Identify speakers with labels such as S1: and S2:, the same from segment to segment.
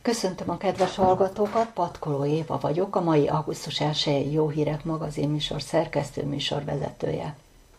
S1: Köszöntöm a kedves hallgatókat, Patkoló Éva vagyok, a mai augusztus 1-i Jó Hírek magazinműsor szerkesztő műsorvezetője.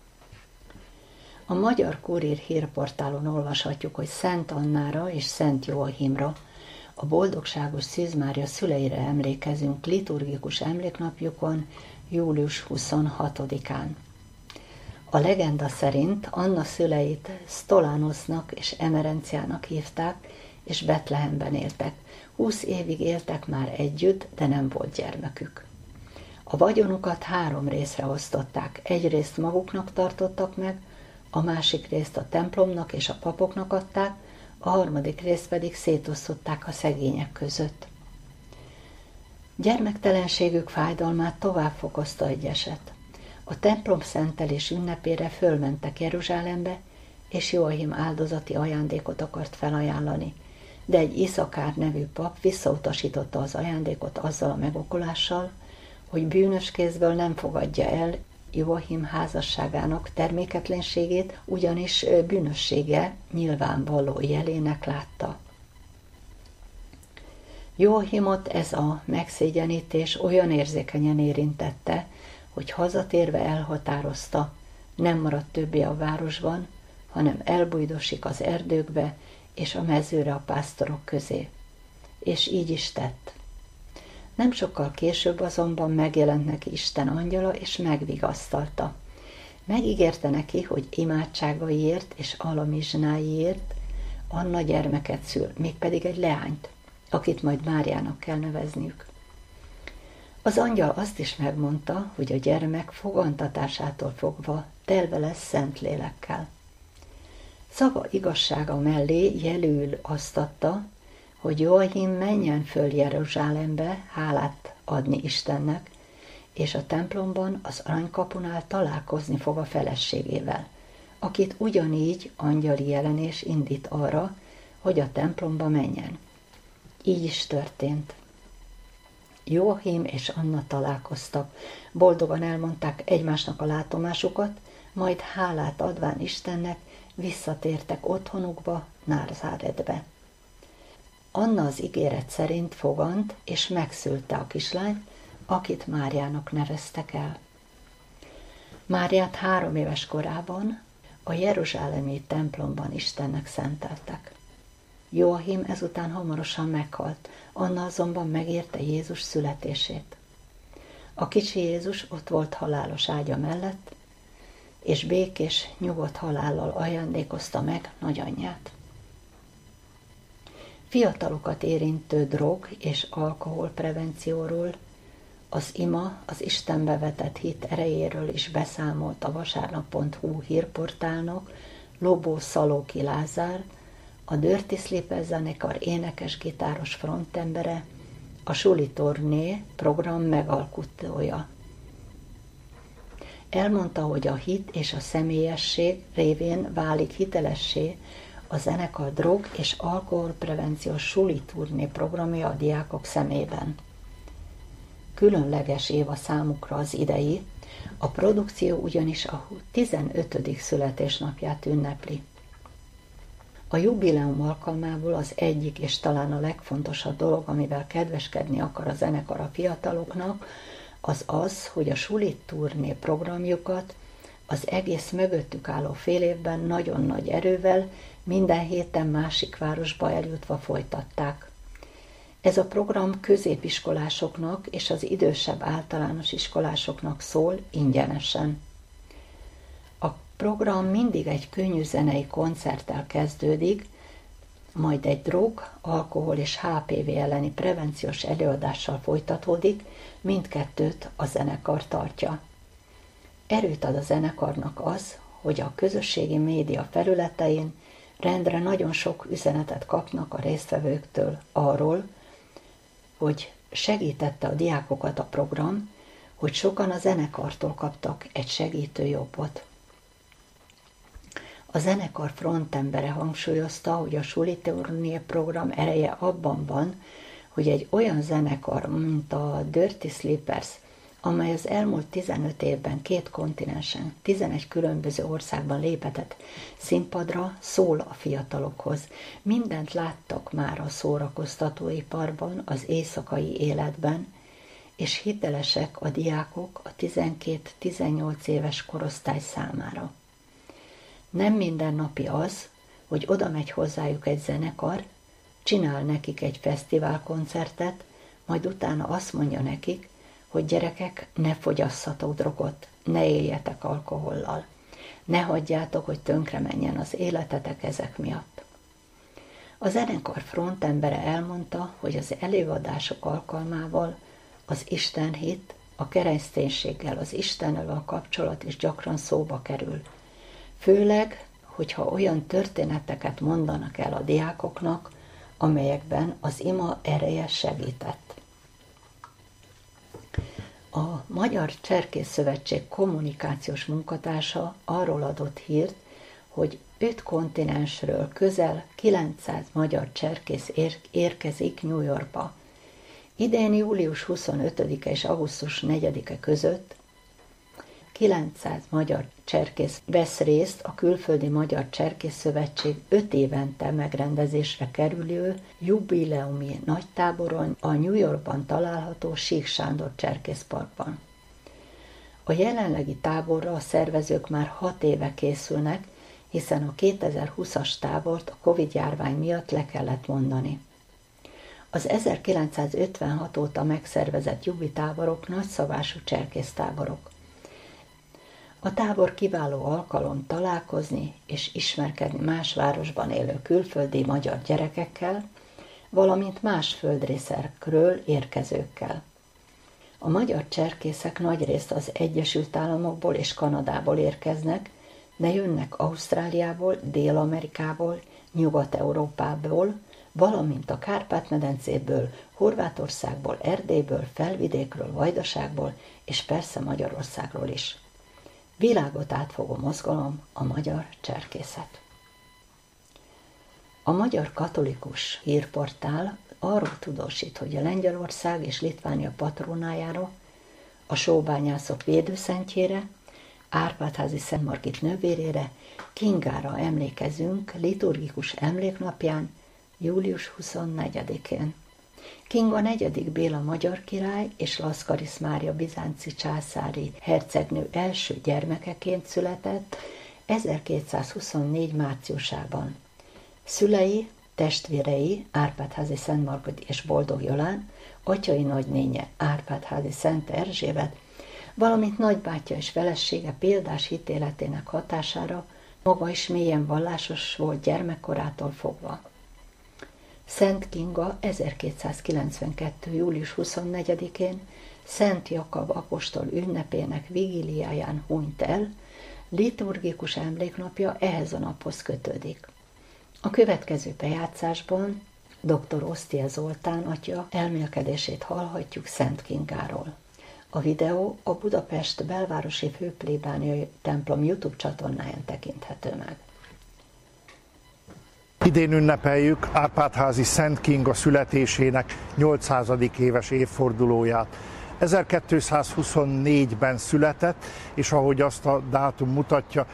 S1: A Magyar Kurír hírportálon olvashatjuk, hogy Szent Annára és Szent Joachimra, a boldogságos Szűz Mária szüleire emlékezünk liturgikus emléknapjukon, július 26-án. A legenda szerint Anna szüleit Sztolánosznak és Emerenciának hívták, és Betlehemben éltek. 20 évig éltek már együtt, de nem volt gyermekük. A vagyonukat 3 részre osztották. Egy részt maguknak tartottak meg, a másik részt a templomnak és a papoknak adták, a harmadik részt pedig szétosztották a szegények között. Gyermektelenségük fájdalmát tovább fokozta egy eset. A templom szentelés ünnepére fölmentek Jeruzsálembe, és Joachim áldozati ajándékot akart felajánlani, de egy Iszakár nevű pap visszautasította az ajándékot azzal a megokolással, hogy bűnös kézből nem fogadja el Joachim házasságának terméketlenségét, ugyanis bűnössége nyilvánvaló jelének látta. Joachimot ez a megszégyenítés olyan érzékenyen érintette, hogy hazatérve elhatározta, nem maradt többé a városban, hanem elbújdosik az erdőkbe és a mezőre a pásztorok közé. És így is tett. Nem sokkal később azonban megjelent neki Isten angyala, és megvigasztalta. Megígérte neki, hogy imádságaiért és alamizsnáiért Anna gyermeket szül, mégpedig egy leányt, akit majd Máriának kell nevezniük. Az angyal azt is megmondta, hogy a gyermek fogantatásától fogva telve lesz Szentlélekkel. Szava igazsága mellé jelül azt adta, hogy Joachim menjen föl Jeruzsálembe hálát adni Istennek, és a templomban az aranykapunál találkozni fog a feleségével, akit ugyanígy angyali jelenés indít arra, hogy a templomba menjen. Így is történt. Joachim és Anna találkoztak, boldogan elmondták egymásnak a látomásukat, majd hálát adván Istennek visszatértek otthonukba, Názáretbe. Anna az ígéret szerint fogant, és megszülte a kislányt, akit Máriának neveztek el. Máriát 3 éves korában a jeruzsálemi templomban Istennek szenteltek. Joachim ezután hamarosan meghalt, Anna azonban megérte Jézus születését. A kicsi Jézus ott volt halálos ágya mellett, és békés, nyugodt halállal ajándékozta meg nagyanyját. Fiatalokat érintő drog- és alkoholprevencióról, az ima, az Istenbe vetett hit erejéről is beszámolt a vasárnap.hu hírportálnak Lobó Szalóki Lázár, a Dirty Sleepers zenekar énekes-gitáros frontembere, a Suli Turné program megalkotója. Elmondta, hogy a hit és a személyesség révén válik hitelessé a zenekar drog- és alkoholprevenciós Suli Turné programja a diákok szemében. Különleges év a számukra az idei, a produkció ugyanis a 15. születésnapját ünnepli. A jubileum alkalmából az egyik és talán a legfontosabb dolog, amivel kedveskedni akar a zenekar a fiataloknak, az az, hogy a Suli Turné programjukat az egész mögöttük álló fél évben nagyon nagy erővel minden héten másik városba eljutva folytatták. Ez a program középiskolásoknak és az idősebb általános iskolásoknak szól ingyenesen. A program mindig egy könnyű zenei koncerttel kezdődik, majd egy drog, alkohol és HPV elleni prevenciós előadással folytatódik, mindkettőt a zenekar tartja. Erőt ad a zenekarnak az, hogy a közösségi média felületein rendre nagyon sok üzenetet kapnak a résztvevőktől arról, hogy segítette a diákokat a program, hogy sokan a zenekartól kaptak egy segítőjobbot. A zenekar frontembere hangsúlyozta, hogy a Suli Turné program ereje abban van, hogy egy olyan zenekar, mint a Dirty Sleepers, amely az elmúlt 15 évben 2 kontinensen, 11 különböző országban lépetett színpadra, szól a fiatalokhoz. Mindent láttak már a szórakoztatóiparban, az éjszakai életben, és hitelesek a diákok a 12-18 éves korosztály számára. Nem mindennapi az, hogy oda megy hozzájuk egy zenekar, csinál nekik egy fesztiválkoncertet, majd utána azt mondja nekik, hogy gyerekek, ne fogyasszatok drogot, ne éljetek alkohollal, ne hagyjátok, hogy tönkre menjen az életetek ezek miatt. A zenekar frontembere elmondta, hogy az előadások alkalmával az istenhit, a kereszténységgel, az Istennel a kapcsolat is gyakran szóba kerül. Főleg, hogyha olyan történeteket mondanak el a diákoknak, amelyekben az ima ereje segített. A Magyar Cserkész Szövetség kommunikációs munkatársa arról adott hírt, hogy 5 kontinensről közel 900 magyar cserkész érkezik New Yorkba. Idén július 25-e és augusztus 4-e között 900 magyar cserkész vesz részt a Külföldi Magyar Cserkész Szövetség 5 évente megrendezésre kerülő jubileumi nagytáboron a New Yorkban található Sík Sándor Cserkészparkban. A jelenlegi táborra a szervezők már 6 éve készülnek, hiszen a 2020-as tábort a Covid-járvány miatt le kellett mondani. Az 1956 óta megszervezett jubitáborok nagyszabású cserkésztáborok. A tábor kiváló alkalom találkozni és ismerkedni más városban élő külföldi magyar gyerekekkel, valamint más földrészekről érkezőkkel. A magyar cserkészek nagyrészt az Egyesült Államokból és Kanadából érkeznek, de jönnek Ausztráliából, Dél-Amerikából, Nyugat-Európából, valamint a Kárpát-medencéből, Horvátországból, Erdélyből, Felvidékről, Vajdaságból és persze Magyarországról is. Világot átfogó mozgalom a magyar cserkészet. A Magyar Katolikus Hírportál arról tudósít, hogy a Lengyelország és Litvánia patronájára, a sóbányászok védőszentjére, Árpád-házi Szent Margit nővérére, Kingára emlékezünk liturgikus emléknapján, július 24-én. Kinga 4. Béla magyar király és Laszkarisz Mária bizánci császári hercegnő első gyermekeként született 1224. márciusában. Szülei, testvérei Árpád-házi Szent Margit és Boldog Jolán, atyai nagynénye Árpád-házi Szent Erzsébet, valamint nagybátyja és felesége példás hitéletének hatására maga is mélyen vallásos volt gyermekkorától fogva. Szent Kinga 1292. július 24-én Szent Jakab apostol ünnepének vigíliáján hunyt el, liturgikus emléknapja ehhez a naphoz kötődik. A következő bejátszásban dr. Osztia Zoltán atya elmélkedését hallhatjuk Szent Kingáról. A videó a Budapest belvárosi főplébániai templom YouTube csatornáján tekinthető meg.
S2: Idén ünnepeljük Árpád-házi Szent Kinga születésének 800. éves évfordulóját. 1224-ben született, és ahogy azt a dátum mutatja,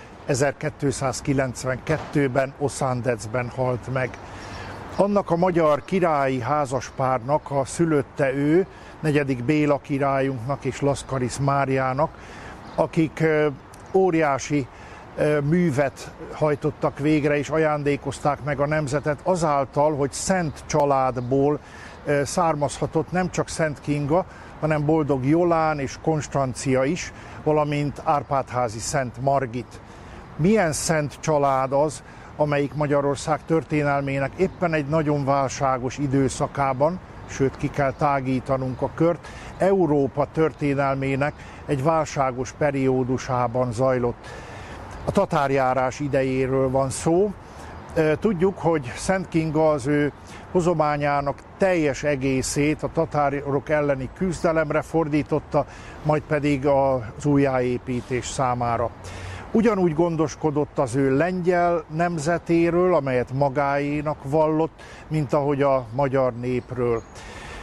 S2: 1292-ben Oszándecben halt meg. Annak a magyar királyi házaspárnak a szülötte ő, 4. Béla királyunknak és Laszkarisz Máriának, akik óriási művet hajtottak végre és ajándékozták meg a nemzetet azáltal, hogy szent családból származhatott nem csak Szent Kinga, hanem Boldog Jolán és Konstancia is, valamint Árpád-házi Szent Margit. Milyen szent család az, amelyik Magyarország történelmének éppen egy nagyon válságos időszakában, sőt ki kell tágítanunk a kört, Európa történelmének egy válságos periódusában zajlott. A tatárjárás idejéről van szó. Tudjuk, hogy Szent Kinga az ő hozományának teljes egészét a tatárok elleni küzdelemre fordította, majd pedig az újjáépítés számára. Ugyanúgy gondoskodott az ő lengyel nemzetéről, amelyet magáénak vallott, mint ahogy a magyar népről.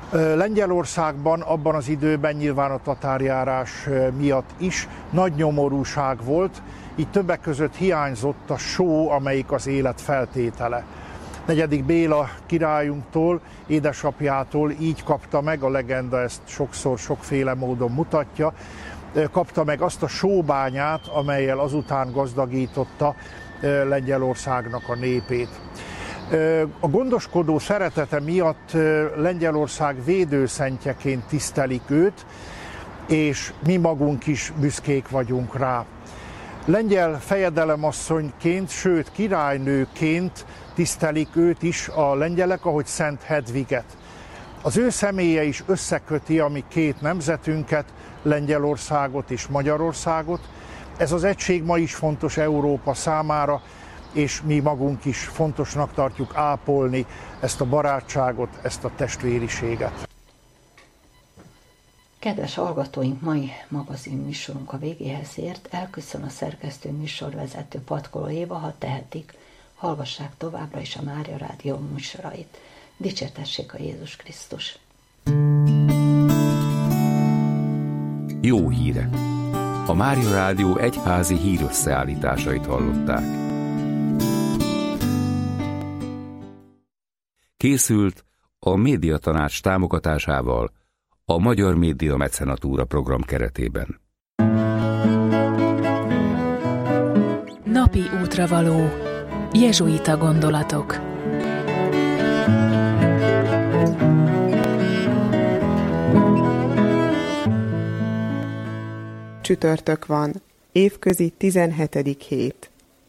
S2: Lengyelországban abban az időben nyilván a tatárjárás miatt is nagy nyomorúság volt, így többek között hiányzott a só, amelyik az élet feltétele. Negyedik Béla királyunktól, édesapjától így kapta meg, a legenda ezt sokszor sokféle módon mutatja, kapta meg azt a sóbányát, amellyel azután gazdagította Lengyelországnak a népét. A gondoskodó szeretete miatt Lengyelország védőszentjeként tisztelik őt, és mi magunk is büszkék vagyunk rá. Lengyel fejedelemasszonyként, sőt királynőként tisztelik őt is a lengyelek, ahogy Szent Hedviget. Az ő személye is összeköti a mi két nemzetünket, Lengyelországot és Magyarországot. Ez az egység ma is fontos Európa számára, és mi magunk is fontosnak tartjuk ápolni ezt a barátságot, ezt a testvériséget.
S1: Kedves hallgatóink, mai magazin műsorunk a végéhez ért. Elköszön a szerkesztő műsorvezető Patkoló Éva, ha tehetik, hallgassák továbbra is a Mária Rádió műsorait. Dicsértessék a Jézus Krisztus!
S3: Jó hírek! A Mária Rádió egyházi hírösszeállításait hallották. Készült a Médiatanács támogatásával a Magyar Média Mecenatúra program keretében.
S4: Napi útravaló. Jezsuita gondolatok.
S5: Csütörtök van, évközi 17. hét.